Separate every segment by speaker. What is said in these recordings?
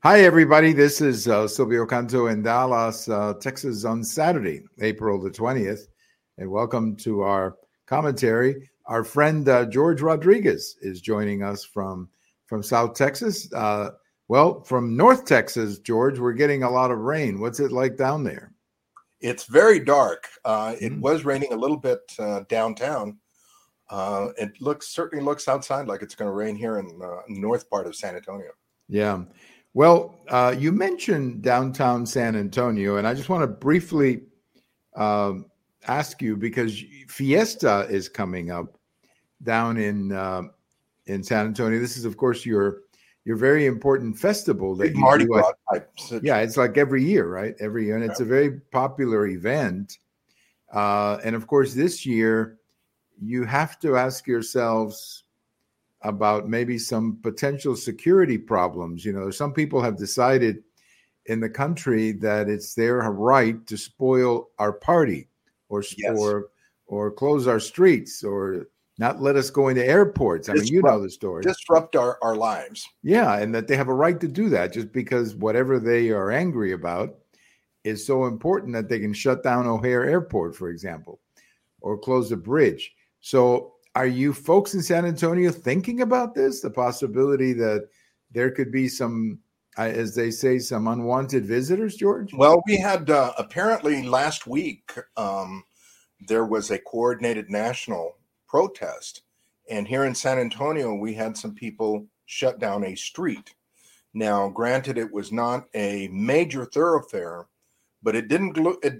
Speaker 1: Hi, everybody. This is Silvio Canto in Dallas, Texas on Saturday, April the 20th. And welcome to our commentary. Our friend George Rodriguez is joining us from South Texas. From North Texas, George, we're getting a lot of rain. What's it like down there?
Speaker 2: It's very dark. It was raining a little bit downtown. It certainly looks outside like it's going to rain here in the north part of San Antonio.
Speaker 1: Yeah. Well, you mentioned downtown San Antonio, and I just want to briefly ask you, because Fiesta is coming up down in San Antonio. This is, of course, your very important festival that you
Speaker 2: Mardi
Speaker 1: do.
Speaker 2: Gras type.
Speaker 1: Yeah, it's like every year, right? Every year, and it's a very popular event. And of course, this year, you have to ask yourselves about maybe some potential security problems. You know, some people have decided in the country that it's their right to spoil our party or close our streets or not let us go into airports. I mean, you know the story.
Speaker 2: Disrupt our lives.
Speaker 1: Yeah, and that they have a right to do that just because whatever they are angry about is so important that they can shut down O'Hare Airport, for example, or close a bridge. So are you folks in San Antonio thinking about this, the possibility that there could be some, as they say, some unwanted visitors, George?
Speaker 2: Well, we had apparently last week, there was a coordinated national protest. And here in San Antonio, we had some people shut down a street. Now, granted, it was not a major thoroughfare, but it did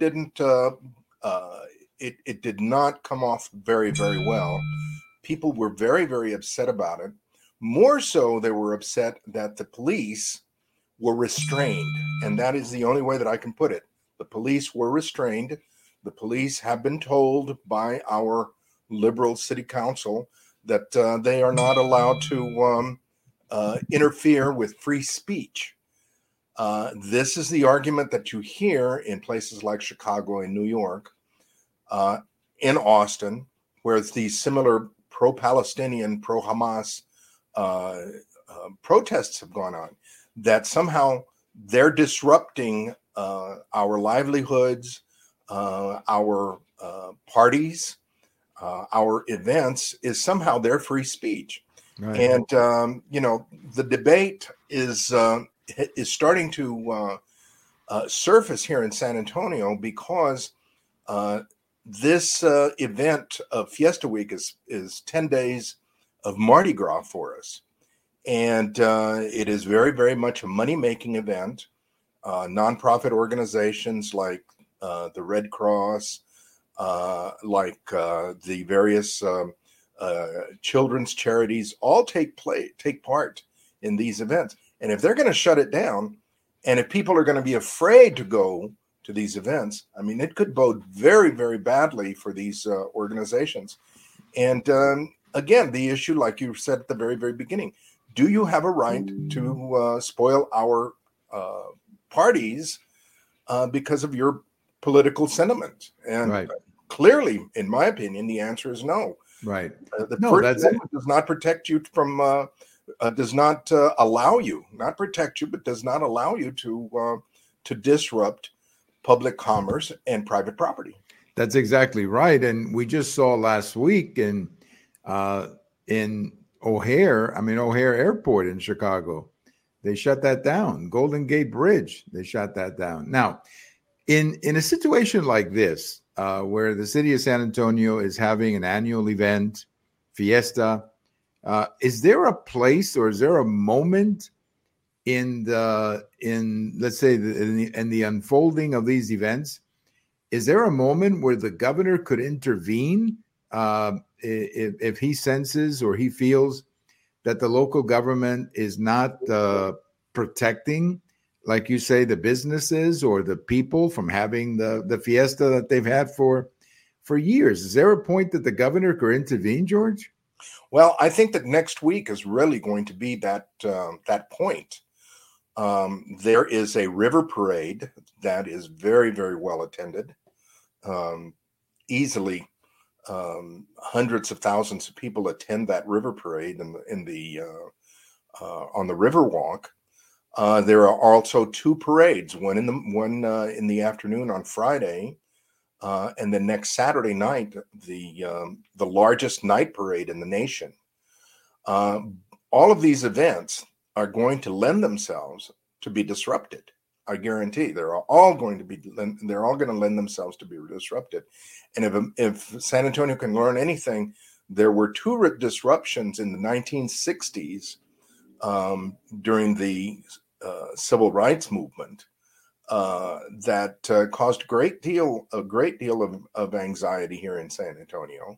Speaker 2: not come off very, very well. People were very, very upset about it. More so, they were upset that the police were restrained. And that is the only way that I can put it. The police were restrained. The police have been told by our liberal city council that they are not allowed to interfere with free speech. This is the argument that you hear in places like Chicago and New York, in Austin, where these similar pro-Palestinian, pro-Hamas protests have gone on, that somehow they're disrupting our livelihoods, our parties, our events, is somehow their free speech. Right. And, the debate is starting to surface here in San Antonio because this event of Fiesta Week is 10 days of Mardi Gras for us. And it is very, very much a money-making event. Nonprofit organizations like the Red Cross, like the various children's charities, all take part in these events. And if they're going to shut it down, and if people are going to be afraid to go to these events, I mean, it could bode very, very badly for these organizations. And again, the issue, like you said at the very, very beginning, do you have a right to spoil our parties because of your political sentiment? And clearly, in my opinion, the answer is no.
Speaker 1: Right.
Speaker 2: The First Amendment does not protect you from, does not allow you, not protect you, but does not allow you to disrupt public commerce and private property.
Speaker 1: That's exactly right. And we just saw last week in O'Hare Airport in Chicago, they shut that down. Golden Gate Bridge, they shut that down. Now, in a situation like this, where the city of San Antonio is having an annual event, Fiesta, is there a place or is there a moment in the unfolding of these events? Is there a moment where the governor could intervene if he senses or he feels that the local government is not protecting, like you say, the businesses or the people from having the fiesta that they've had for years? Is there a point that the governor could intervene, George?
Speaker 2: Well, I think that next week is really going to be that point. There is a river parade that is very, very well attended. Easily, hundreds of thousands of people attend that river parade on the Riverwalk. There are also two parades, one in the afternoon on Friday, and then next Saturday night, the largest night parade in the nation. All of these events are going to lend themselves to be disrupted. I guarantee they're all going to lend themselves to be disrupted. And if San Antonio can learn anything, there were two disruptions in the 1960s during the civil rights movement that caused a great deal of anxiety here in San Antonio,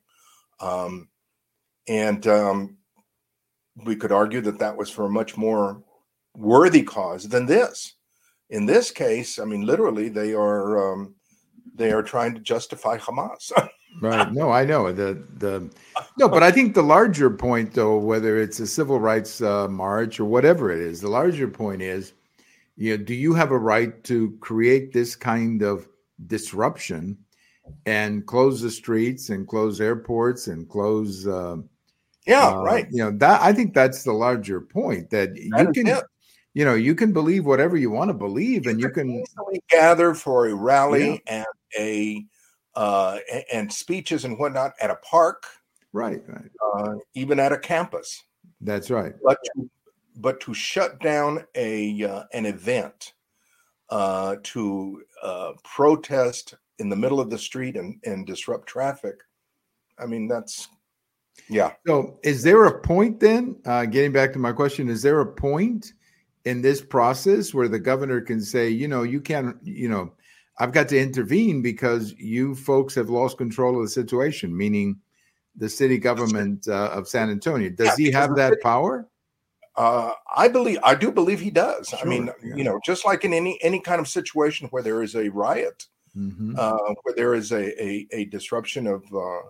Speaker 2: and we could argue that was for a much more worthy cause than this. In this case, I mean, literally, they are trying to justify Hamas.
Speaker 1: Right. No, I know no, but I think the larger point, though, whether it's a civil rights march or whatever it is, the larger point is, do you have a right to create this kind of disruption and close the streets and close airports and close?
Speaker 2: Right.
Speaker 1: That I think that's the larger point, that you can. You can believe whatever you want to believe, and you can
Speaker 2: gather for a rally and and speeches and whatnot at a park,
Speaker 1: right,
Speaker 2: even at a campus.
Speaker 1: That's right.
Speaker 2: But to shut down an event, to protest in the middle of the street and disrupt traffic, I mean, that's
Speaker 1: So, is there a point then? Getting back to my question, is there a point in this process where the governor can say, you can't, I've got to intervene because you folks have lost control of the situation, meaning the city government of San Antonio? Does he have that power?
Speaker 2: I do believe he does.
Speaker 1: Sure,
Speaker 2: I mean, just like in any kind of situation where there is a riot, where there is a disruption of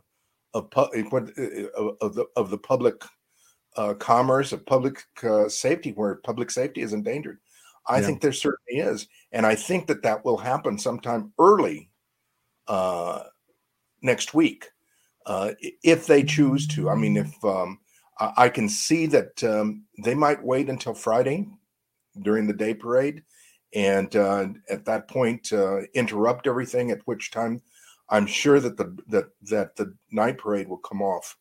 Speaker 2: the public commerce, of public safety, where public safety is endangered. I think there certainly is. And I think that will happen sometime early next week, if they choose to. I mean, if I can see that they might wait until Friday during the day parade, and at that point interrupt everything, at which time I'm sure that the night parade will come off.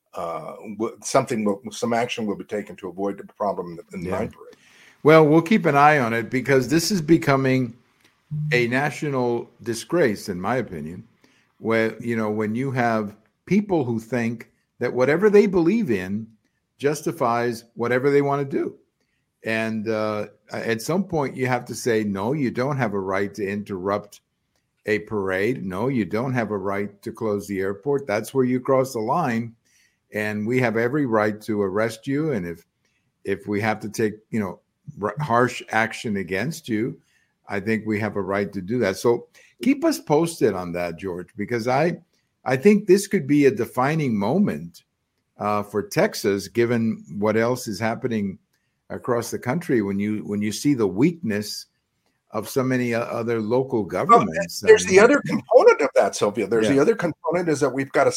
Speaker 2: Some action will be taken to avoid the problem in the night parade.
Speaker 1: Well, we'll keep an eye on it, because this is becoming a national disgrace, in my opinion, where, when you have people who think that whatever they believe in justifies whatever they want to do. And at some point you have to say, no, you don't have a right to interrupt a parade. No, you don't have a right to close the airport. That's where you cross the line. And we have every right to arrest you. And if we have to take, harsh action against you, I think we have a right to do that. So keep us posted on that, George, because I think this could be a defining moment for Texas, given what else is happening across the country. When you see the weakness of so many other local governments,
Speaker 2: there's the other component of that, Sylvia. There's the other component is that we've got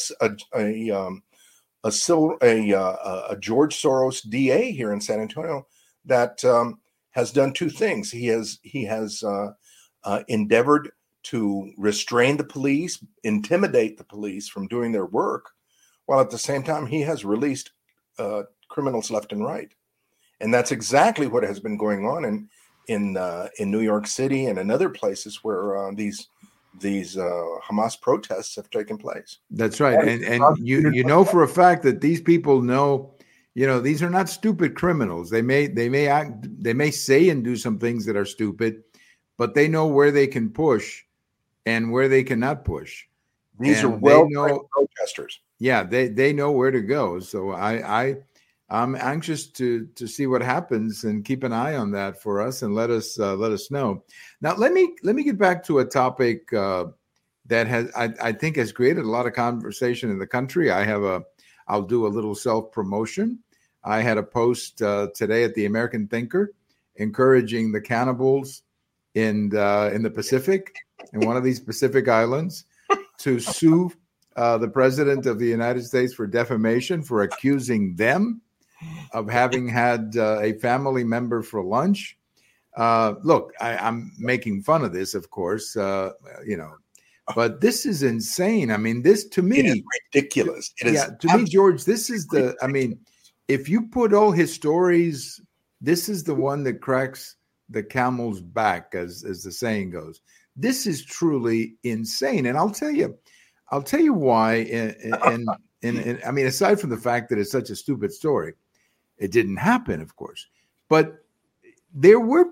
Speaker 2: a George Soros DA here in San Antonio that has done two things. He has endeavored to restrain the police, intimidate the police from doing their work, while at the same time he has released criminals left and right. And that's exactly what has been going on in New York City and in other places where these Hamas protests have taken place.
Speaker 1: That's right. And you know for a fact that these people know, these are not stupid criminals. They may say and do some things that are stupid, but they know where they can push and where they cannot push.
Speaker 2: These are well-trained protesters.
Speaker 1: Yeah, they know where to go. So I'm anxious to see what happens, and keep an eye on that for us, and let us know. Now, let me get back to a topic that I think has created a lot of conversation in the country. I'll do a little self-promotion. I had a post today at the American Thinker encouraging the cannibals in the Pacific, in one of these Pacific islands, to sue the president of the United States for defamation, for accusing them of having had a family member for lunch. Look, I'm making fun of this, of course, but this is insane. I mean, this to me,
Speaker 2: it is ridiculous. It is
Speaker 1: to me, George, this is I mean, if you put all his stories, this is the one that cracks the camel's back, as the saying goes. This is truly insane. And I'll tell you why. And I mean, aside from the fact that it's such a stupid story, it didn't happen, of course, but there were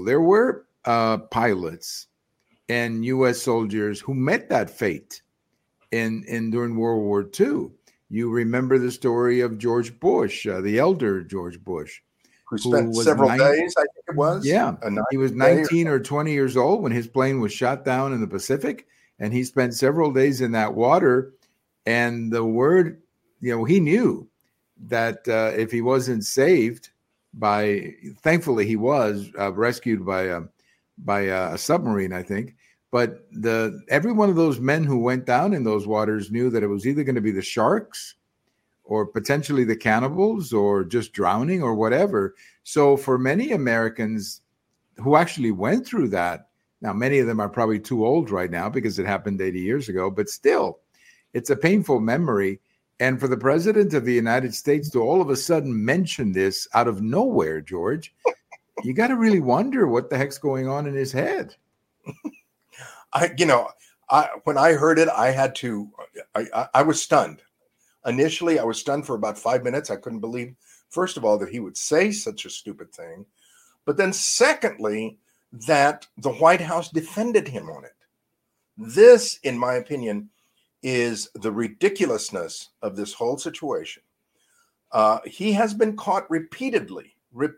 Speaker 1: pilots and U.S. soldiers who met that fate in during World War II. You remember the story of George Bush, the elder George Bush,
Speaker 2: who spent several days, I think it was.
Speaker 1: Yeah, he was 19 or 20 years old when his plane was shot down in the Pacific, and he spent several days in that water. And the word, he knew that if he wasn't saved thankfully he was rescued by a submarine, I think. But every one of those men who went down in those waters knew that it was either going to be the sharks or potentially the cannibals or just drowning or whatever. So for many Americans who actually went through that, now many of them are probably too old right now because it happened 80 years ago, but still, it's a painful memory. And for the president of the United States to all of a sudden mention this out of nowhere, George, you got to really wonder what the heck's going on in his head.
Speaker 2: When I heard it, I was stunned. Initially, I was stunned for about 5 minutes. I couldn't believe, first of all, that he would say such a stupid thing. But then secondly, that the White House defended him on it. This, in my opinion, is the ridiculousness of this whole situation. He has been caught repeatedly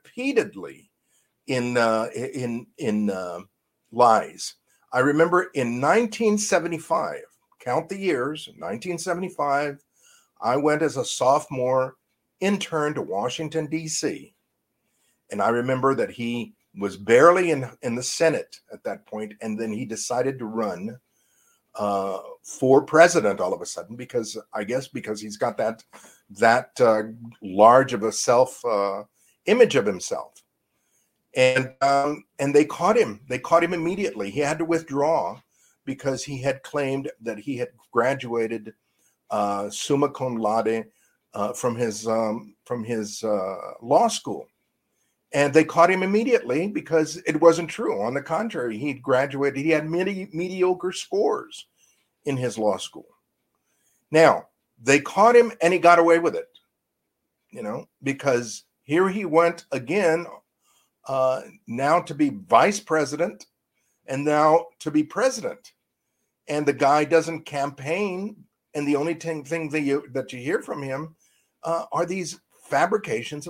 Speaker 2: in lies. I remember in 1975, count the years, 1975, I went as a sophomore intern to Washington, D.C. And I remember that he was barely in the Senate at that point, and then he decided to run for president all of a sudden because he's got that large of a self image of himself. And they caught him. They caught him immediately. He had to withdraw because he had claimed that he had graduated summa cum laude from his law school. And they caught him immediately because it wasn't true. On the contrary, he'd graduated. He had mediocre scores in his law school. Now, they caught him and he got away with it, because here he went again, now to be vice president and now to be president. And the guy doesn't campaign. And the only thing that you hear from him are these fabrications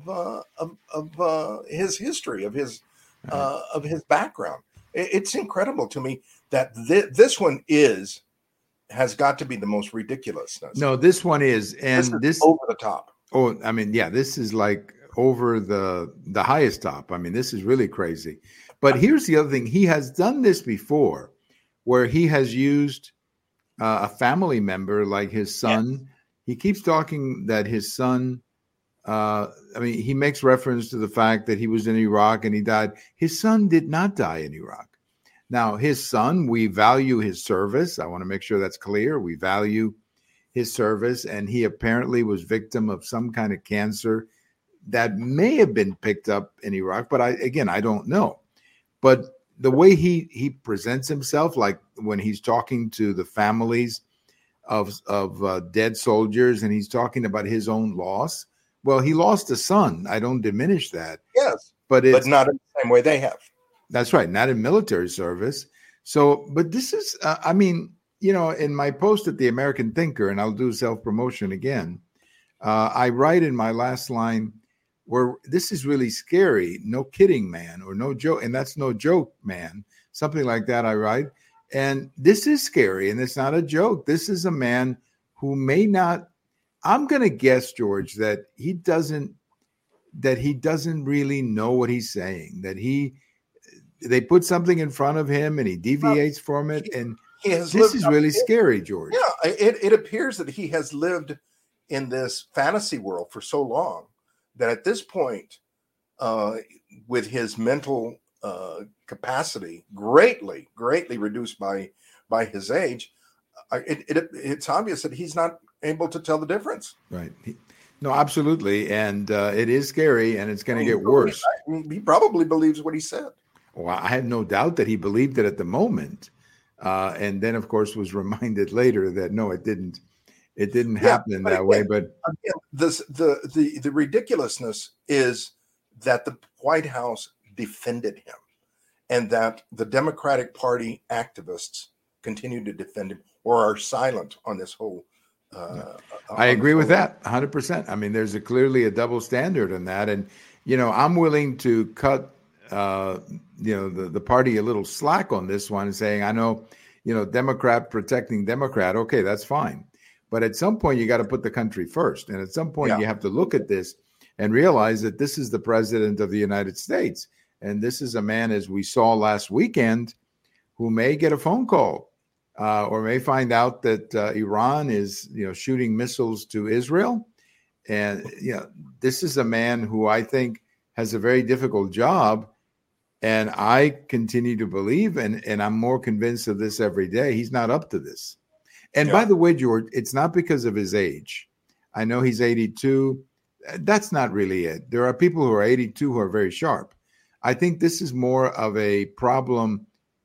Speaker 2: of his history, of his background. It's incredible to me that this one has got to be the most ridiculous.
Speaker 1: No, this one is, and this
Speaker 2: over the top.
Speaker 1: Oh, I mean, yeah, this is like over the highest top. I mean, this is really crazy. But here's the other thing: he has done this before, where he has used a family member like his son. Yes. He keeps talking that his son. He makes reference to the fact that he was in Iraq and he died. His son did not die in Iraq. Now, his son, we value his service. I want to make sure that's clear. We value his service, and he apparently was victim of some kind of cancer that may have been picked up in Iraq, but I don't know. But the way he presents himself, like when he's talking to the families of dead soldiers and he's talking about his own loss, well, he lost a son. I don't diminish that.
Speaker 2: Yes, but not in the same way they have.
Speaker 1: That's right. Not in military service. So, but this is, in my post at the American Thinker, and I'll do self-promotion again, I write in my last line where this is really scary. No kidding, man, or no joke. And that's no joke, man. Something like that I write. And this is scary, and it's not a joke. This is a man who may not, I'm going to guess, George, that he doesn't really know what he's saying, that they put something in front of him and he deviates from it. And this is really scary, George.
Speaker 2: Yeah, it appears that he has lived in this fantasy world for so long that at this point, with his mental capacity greatly reduced by his age, it's obvious that he's not able to tell the difference.
Speaker 1: Right. No, absolutely. And it is scary, and it's going to get worse.
Speaker 2: He probably believes what he said.
Speaker 1: Well, I have no doubt that he believed it at the moment. And then, of course, was reminded later that, no, it didn't. It didn't happen that way. But
Speaker 2: again, the ridiculousness is that the White House defended him, and that the Democratic Party activists continue to defend him or are silent on this whole.
Speaker 1: I agree with that 100%. I mean, there's clearly a double standard in that. And, I'm willing to cut, the party a little slack on this one, saying, I know, Democrat protecting Democrat. Okay, that's fine. But at some point, you got to put the country first. And at some point, you have to look at this and realize that this is the president of the United States. And this is a man, as we saw last weekend, who may get a phone call or may find out that Iran is, shooting missiles to Israel. And, this is a man who I think has a very difficult job. And I continue to believe, and I'm more convinced of this every day, he's not up to this. And by the way, George, it's not because of his age. I know he's 82. That's not really it. There are people who are 82 who are very sharp. I think this is more of a problem,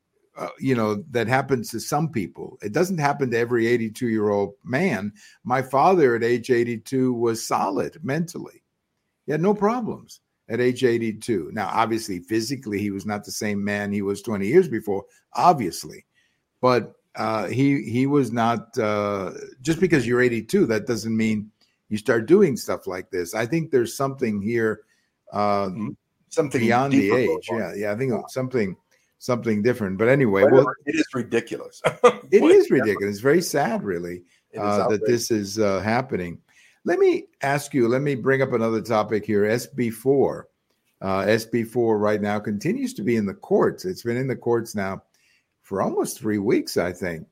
Speaker 1: that happens to some people. It doesn't happen to every 82-year-old man. My father at age 82 was solid mentally. He had no problems at age 82. Now, obviously, physically, he was not the same man he was 20 years before, obviously. But he was not, just because you're 82, that doesn't mean you start doing stuff like this. I think there's something here, something beyond the age. Yeah. I think something different. But anyway,
Speaker 2: it is ridiculous.
Speaker 1: It is ridiculous. It's very sad, really, that this is happening. Let me ask you, let me bring up another topic here. SB4. SB4 right now continues to be in the courts. It's been in the courts now for almost 3 weeks, I think.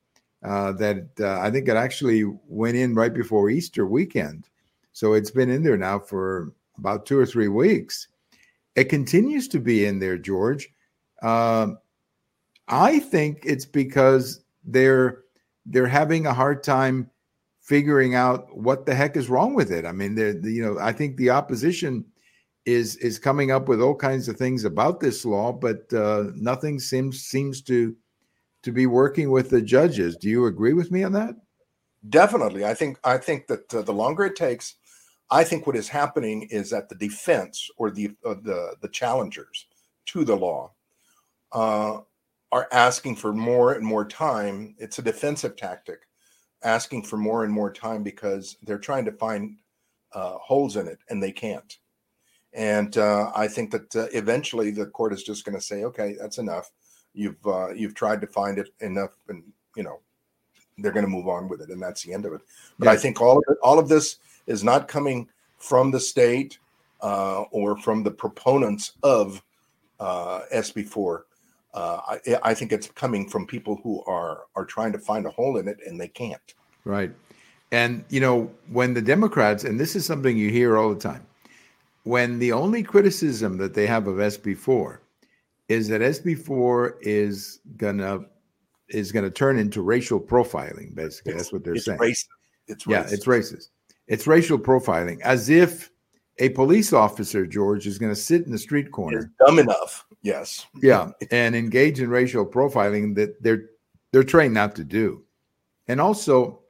Speaker 1: I think it actually went in right before Easter weekend. So it's been in there now for about 2 or 3 weeks. It continues to be in there, George. I think it's because they're having a hard time figuring out what the heck is wrong with it. I mean, I think the opposition is coming up with all kinds of things about this law, but nothing seems to be working with the judges. Do you agree with me on that?
Speaker 2: Definitely. I think that the longer it takes, I think what is happening is that the defense or the challengers to the law are asking for more and more time. It's a defensive tactic, asking for more and more time because they're trying to find holes in it and they can't. And I think that eventually the court is just going to say, okay, that's enough. You've tried to find it enough, and they're going to move on with it, and that's the end of it. But I think all of this is not coming from the state or from the proponents of SB4. I think it's coming from people who are trying to find a hole in it, and they can't.
Speaker 1: Right. And when the Democrats, and this is something you hear all the time, when the only criticism that they have of SB4 is that SB4 is gonna turn into racial profiling. Basically, that's what they're saying.
Speaker 2: Racist. It's racist.
Speaker 1: Yeah, it's racist. It's racial profiling, as if a police officer, George, is going to sit in the street corner.
Speaker 2: Is dumb enough, yes.
Speaker 1: Yeah, and engage in racial profiling that they're trained not to do. And also,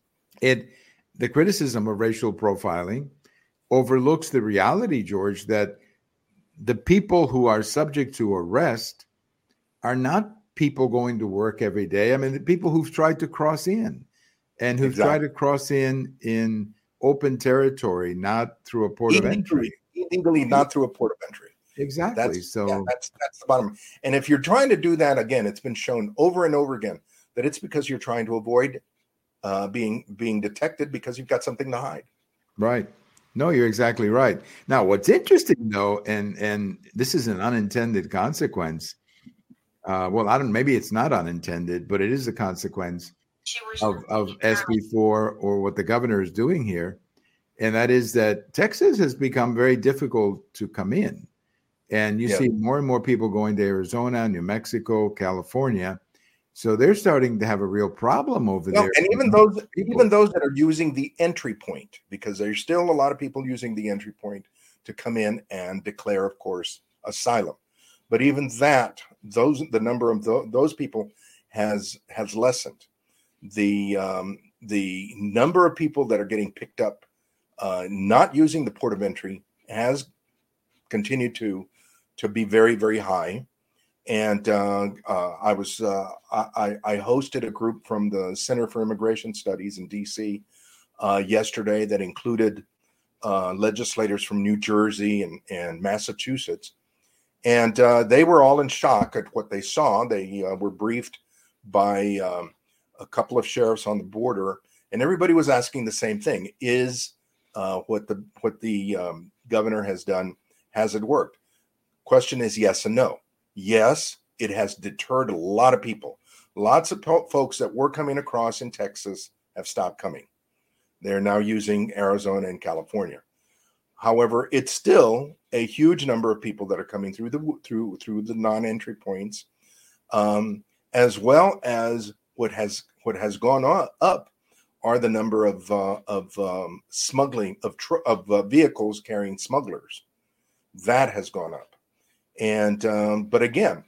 Speaker 1: the criticism of racial profiling overlooks the reality, George, that the people who are subject to arrest are not people going to work every day. I mean, the people who've tried to cross in and who've tried to cross in open territory, not through a port of entry.
Speaker 2: Illegally, not through a port of entry.
Speaker 1: Exactly.
Speaker 2: That's the bottom. And if you're trying to do that, again, it's been shown over and over again that it's because you're trying to avoid being detected because you've got something to hide.
Speaker 1: Right. No, you're exactly right. Now, what's interesting, though, and this is an unintended consequence. Maybe it's not unintended, but it is a consequence of SB4 or what the governor is doing here. And that is that Texas has become very difficult to come in. And you
Speaker 2: Yeah.
Speaker 1: see more and more people going to Arizona, New Mexico, California. So they're starting to have a real problem over
Speaker 2: Well,
Speaker 1: there.
Speaker 2: and even those that are using the entry point, because there's still a lot of people using the entry point to come in and declare, of course, asylum. But even that, the number of those people has lessened. The number of people that are getting picked up not using the port of entry has continued to be very, very high. And I hosted a group from the Center for Immigration Studies in D.C. Yesterday that included legislators from New Jersey and Massachusetts, and they were all in shock at what they saw. They were briefed by a couple of sheriffs on the border, and everybody was asking the same thing: Is what the governor has done, has it worked? Question is yes and no. Yes, it has deterred a lot of people. Lots of folks that were coming across in Texas have stopped coming. They're now using Arizona and California. However, it's still a huge number of people that are coming through the non-entry points, as well as what has gone up are the number of smuggling of vehicles carrying smugglers. That has gone up. And but again,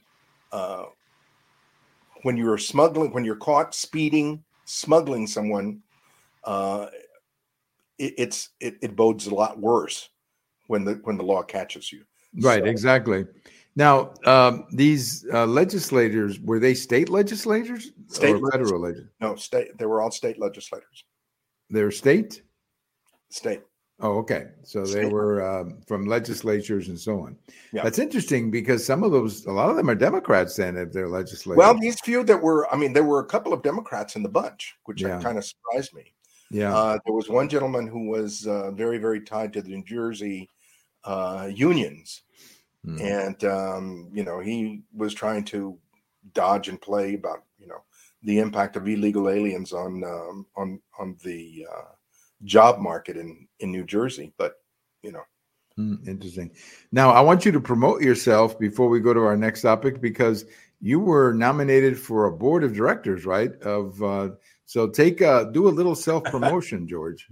Speaker 2: when you're caught smuggling someone, it bodes a lot worse when the law catches you.
Speaker 1: Right,
Speaker 2: So,
Speaker 1: exactly. Now, these legislators, were they state legislators or federal legislators?
Speaker 2: No, state. They were all state legislators.
Speaker 1: They're state?
Speaker 2: State.
Speaker 1: Oh, okay. So they were from legislatures and so on.
Speaker 2: Yeah.
Speaker 1: That's interesting because a lot of them are Democrats then if they're legislators.
Speaker 2: Well, these few that were, there were a couple of Democrats in the bunch, which kind of surprised me.
Speaker 1: Yeah.
Speaker 2: There was one gentleman who was very, very tied to the New Jersey unions. And, he was trying to dodge and play about, the impact of illegal aliens on the job market in New Jersey. But,
Speaker 1: Interesting. Now, I want you to promote yourself before we go to our next topic, because you were nominated for a board of directors, right? So do a little self-promotion, George.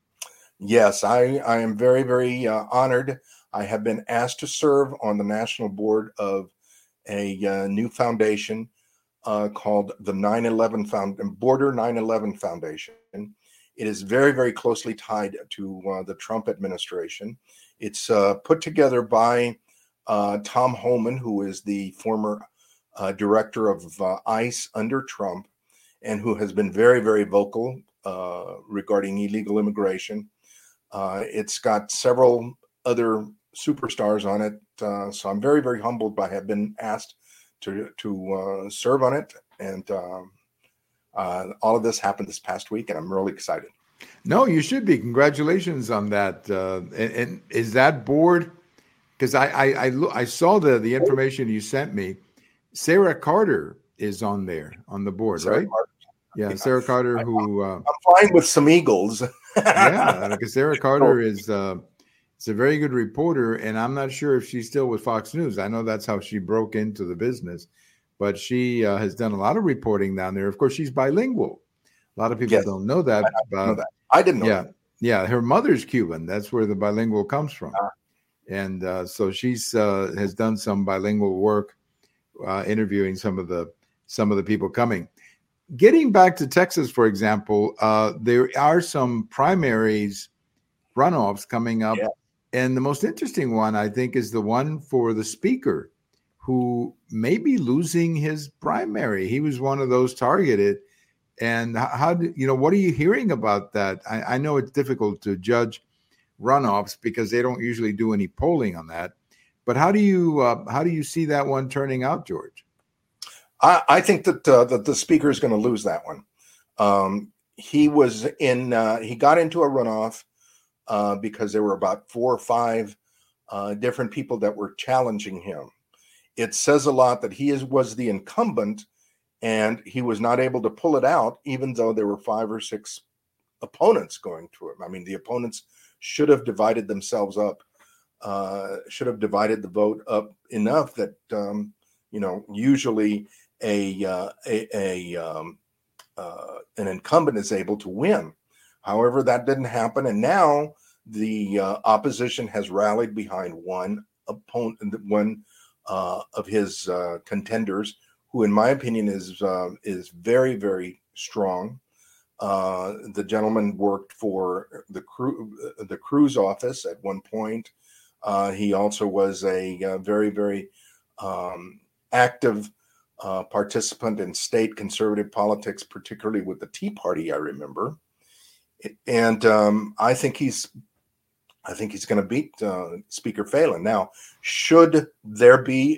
Speaker 2: Yes, I am very, very honored. I have been asked to serve on the national board of a new foundation called the 9/11 Border 9/11 Foundation. It is very, very closely tied to the Trump administration. It's put together by Tom Homan, who is the former director of ICE under Trump, and who has been very, very vocal regarding illegal immigration. It's got several other superstars on it, so I'm very, very humbled by have been asked to serve on it, and all of this happened this past week, and I'm really excited.
Speaker 1: No, you should be. Congratulations on that. And is that board? Because I saw the information you sent me. Sarah Carter is on the board,
Speaker 2: Sarah
Speaker 1: right?
Speaker 2: Carter.
Speaker 1: Yeah, Sarah Carter, who
Speaker 2: I'm fine with some Eagles.
Speaker 1: Yeah, because Sarah Carter is a very good reporter, and I'm not sure if she's still with Fox News. I know that's how she broke into the business, but she has done a lot of reporting down there. Of course, she's bilingual. A lot of people don't know that.
Speaker 2: I didn't know that.
Speaker 1: Yeah, her mother's Cuban. That's where the bilingual comes from. And so she's has done some bilingual work, interviewing some of the people coming. Getting back to Texas, for example, there are some primaries runoffs coming up. Yeah. And the most interesting one, I think, is the one for the speaker, who may be losing his primary. He was one of those targeted. And what are you hearing about that? I know it's difficult to judge runoffs because they don't usually do any polling on that. But how do you see that one turning out, George?
Speaker 2: I think that the speaker is going to lose that one. He got into a runoff because there were about 4 or 5 different people that were challenging him. It says a lot that he was the incumbent, and he was not able to pull it out, even though there were 5 or 6 opponents going to him. I mean, the opponents should have divided themselves up should have divided the vote up enough that usually an incumbent is able to win. However, that didn't happen, and now the opposition has rallied behind one opponent, one of his contenders, who, in my opinion, is very, very strong. The gentleman worked for the Cruz office at one point. He also was a very, very active participant in state conservative politics, particularly with the Tea Party, I remember. And I think he's going to beat Speaker Phelan. Now, should there be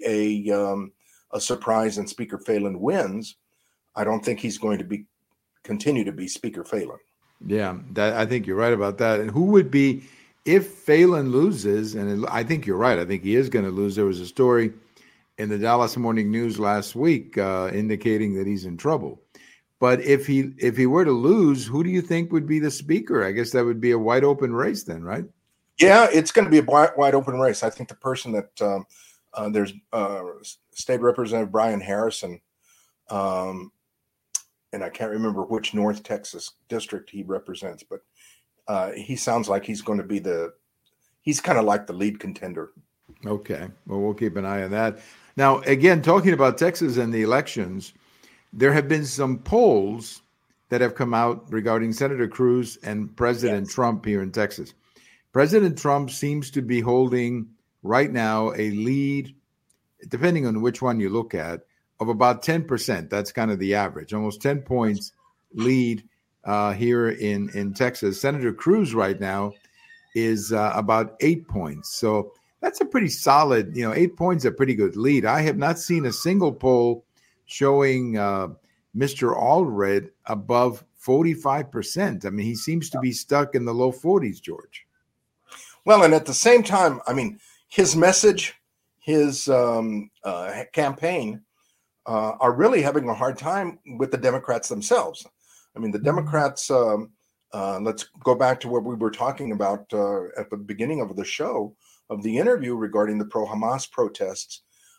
Speaker 2: a surprise and Speaker Phelan wins, I don't think he's going to continue to be Speaker Phelan.
Speaker 1: Yeah, I think you're right about that. And who would be, if Phelan loses, and I think you're right, I think he is going to lose. There was a story in the Dallas Morning News last week indicating that he's in trouble. But if he were to lose, who do you think would be the speaker? I guess that would be a wide open race then, right?
Speaker 2: Yeah, it's going to be a wide open race. I think the person that there's State Representative Brian Harrison, and I can't remember which North Texas district he represents, but he sounds like he's going to be he's kind of like the lead contender.
Speaker 1: Okay, well, we'll keep an eye on that. Now, again, talking about Texas and the elections, there have been some polls that have come out regarding Senator Cruz and President Trump here in Texas. President Trump seems to be holding right now a lead, depending on which one you look at, of about 10%. That's kind of the average, almost 10 points lead here in Texas. Senator Cruz right now is about 8 points. So that's a pretty solid, 8 points, a pretty good lead. I have not seen a single poll showing Mr. Allred above 45%. I mean, he seems to be stuck in the low 40s, George.
Speaker 2: Well, and at the same time, I mean, his message, his campaign are really having a hard time with the Democrats themselves. I mean, the Democrats, let's go back to what we were talking about at the beginning of the show, of the interview regarding the pro-Hamas protests.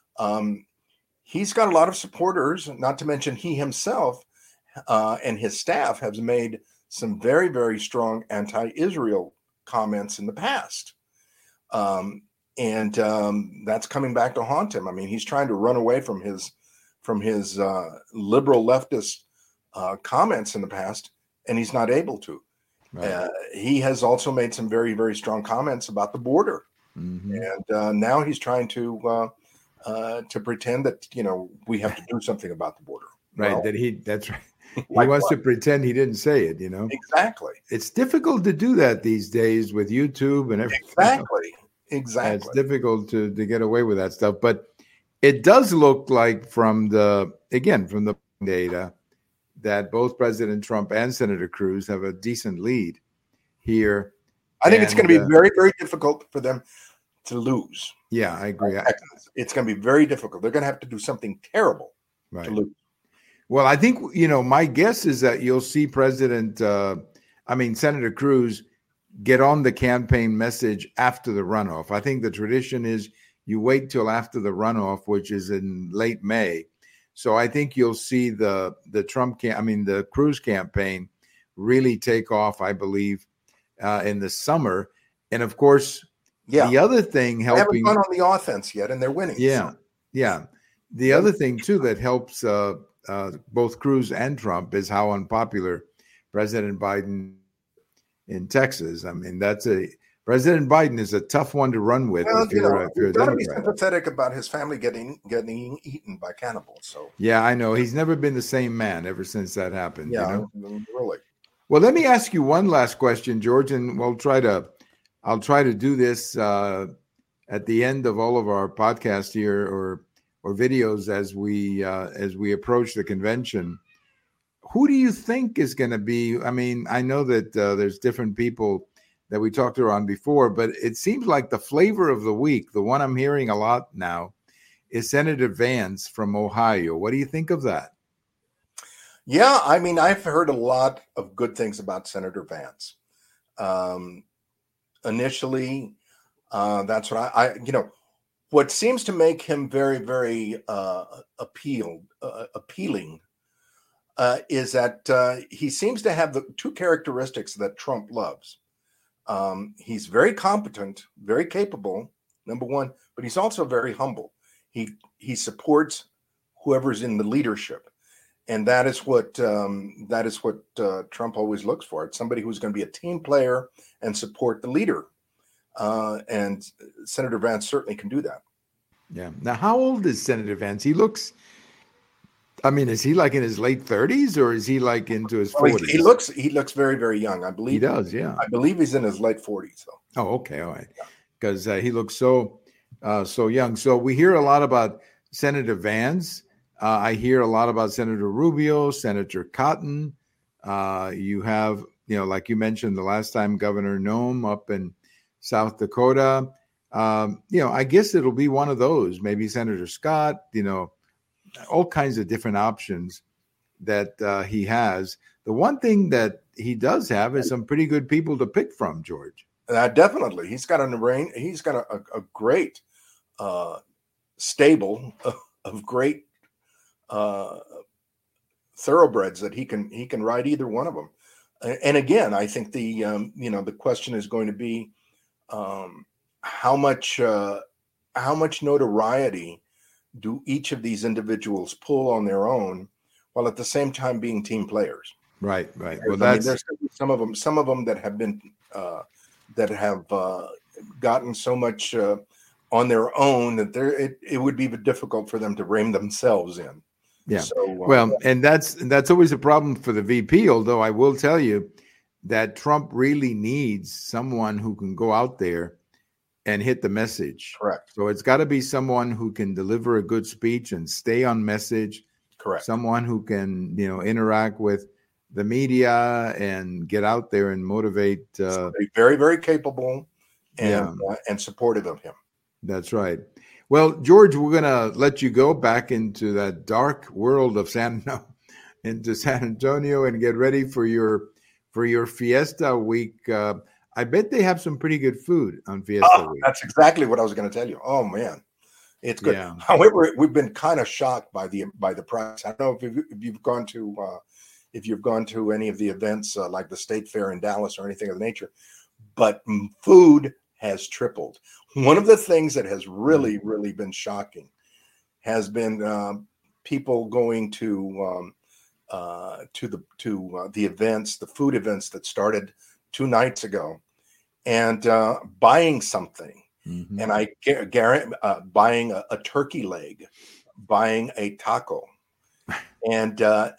Speaker 2: He's got a lot of supporters, not to mention he himself and his staff has made some very, very strong anti-Israel comments in the past. And that's coming back to haunt him. I mean, he's trying to run away from his liberal leftist comments in the past, and he's not able to. Right. He has also made some very, very strong comments about the border. Mm-hmm. And now he's trying to pretend that, we have to do something about the border.
Speaker 1: Right. Well, that's right. He wants to pretend he didn't say it,
Speaker 2: Exactly.
Speaker 1: It's difficult to do that these days with YouTube and everything.
Speaker 2: Exactly.
Speaker 1: It's difficult to get away with that stuff. But it does look like from the data that both President Trump and Senator Cruz have a decent lead here.
Speaker 2: I think it's going to be very, very difficult for them to lose.
Speaker 1: Yeah, I agree.
Speaker 2: It's going to be very difficult. They're going to have to do something terrible to lose.
Speaker 1: Well, I think, my guess is that you'll see Senator Cruz get on the campaign message after the runoff. I think the tradition is you wait till after the runoff, which is in late May. So I think you'll see the Cruz campaign really take off, I believe, in the summer. And of course, the other thing helping,
Speaker 2: they haven't gone on the offense yet, and they're winning.
Speaker 1: Yeah. So. Yeah. The other thing too that helps both Cruz and Trump is how unpopular President Biden in Texas. I mean, President Biden is a tough one to run with.
Speaker 2: Well, you've got to be sympathetic about his family getting eaten by cannibals. So
Speaker 1: yeah, I know he's never been the same man ever since that happened.
Speaker 2: Yeah, really.
Speaker 1: Well, let me ask you one last question, George, and I'll try to do this at the end of all of our podcasts here or videos as we approach the convention. Who do you think is going to be? I mean, I know that there's different people that we talked around before, but it seems like the flavor of the week, the one I'm hearing a lot now, is Senator Vance from Ohio. What do you think of that?
Speaker 2: Yeah, I mean, I've heard a lot of good things about Senator Vance. Initially, That's what what seems to make him very, very appealing is that he seems to have the two characteristics that Trump loves. He's very competent, very capable, number one, but he's also very humble. He supports whoever's in the leadership, and that is what Trump always looks for. It's somebody who's going to be a team player and support the leader. And Senator Vance certainly can do that.
Speaker 1: Yeah. Now, how old is Senator Vance? He looks. I mean, is he like in his late 30s or is he like into his 40s?
Speaker 2: He looks very, very young. I believe
Speaker 1: he does. Yeah.
Speaker 2: I believe he's in his late 40s though.
Speaker 1: Oh, okay. All right. Because he looks so young. So we hear a lot about Senator Vance. I hear a lot about Senator Rubio, Senator Cotton. You have, like you mentioned the last time, Governor Noem up in South Dakota. I guess it'll be one of those, maybe Senator Scott, all kinds of different options that he has. The one thing that he does have is some pretty good people to pick from, George.
Speaker 2: Definitely. He's got a great stable of great thoroughbreds that he can ride either one of them. And again, I think the question is going to be how much notoriety do each of these individuals pull on their own, while at the same time being team players. Right. Well, there's some of them that have been gotten so much on their own that it would be difficult for them to rein themselves in.
Speaker 1: Yeah. So, and that's always a problem for the VP. Although I will tell you that Trump really needs someone who can go out there and hit the message.
Speaker 2: Correct.
Speaker 1: So it's got to be someone who can deliver a good speech and stay on message.
Speaker 2: Correct.
Speaker 1: Someone who can, interact with the media and get out there and motivate.
Speaker 2: Very, very capable and supportive of him.
Speaker 1: That's right. Well, George, we're going to let you go back into that dark world of San Antonio and get ready for your Fiesta week. I bet they have some pretty good food on Fiesta week.
Speaker 2: That's exactly what I was going to tell you. Oh man, it's good.
Speaker 1: Yeah.
Speaker 2: However, we've been kind of shocked by the price. I don't know if you've gone to any of the events like the State Fair in Dallas or anything of the nature, but food has tripled. One of the things that has really, really been shocking has been people going to the events, the food events that started 2 nights ago, and buying something.
Speaker 1: Mm-hmm.
Speaker 2: And I guarantee buying a turkey leg, buying a taco. And what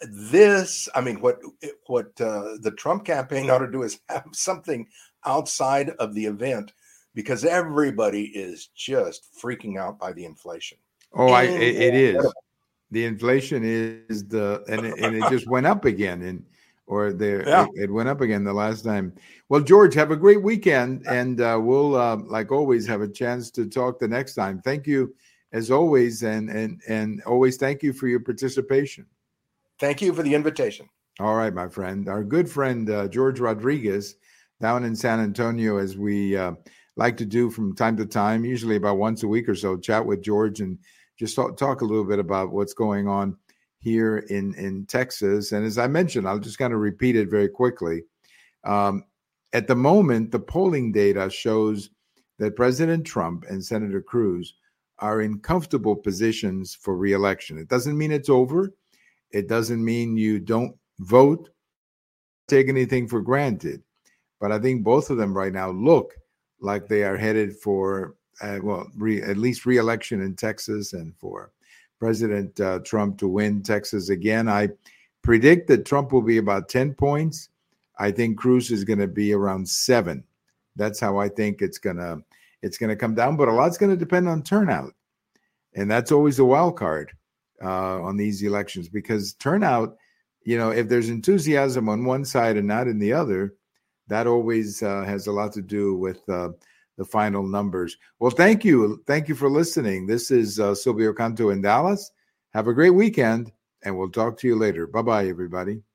Speaker 2: the Trump campaign ought to do is have something outside of the event, because everybody is just freaking out by the inflation.
Speaker 1: Oh, it is. The inflation is and it just went up again, it went up again the last time. Well, George, have a great weekend, and we'll like always have a chance to talk the next time. Thank you as always, and always thank you for your participation.
Speaker 2: Thank you for the invitation.
Speaker 1: All right, my friend, our good friend George Rodriguez down in San Antonio, as we like to do from time to time, usually about once a week or so, chat with George and just talk a little bit about what's going on here in Texas. And as I mentioned, I'll just kind of repeat it very quickly. At the moment, the polling data shows that President Trump and Senator Cruz are in comfortable positions for re-election. It doesn't mean it's over. It doesn't mean you don't vote, take anything for granted. But I think both of them right now look like they are headed for, at least re-election in Texas, and for President Trump to win Texas again. I predict that Trump will be about 10 points. I think Cruz is going to be around 7. That's how I think it's going to come down. But a lot's going to depend on turnout. And that's always a wild card on these elections, because turnout, if there's enthusiasm on one side and not in the other, that always has a lot to do with the final numbers. Well, thank you. Thank you for listening. This is Silvio Canto in Dallas. Have a great weekend, and we'll talk to you later. Bye-bye, everybody.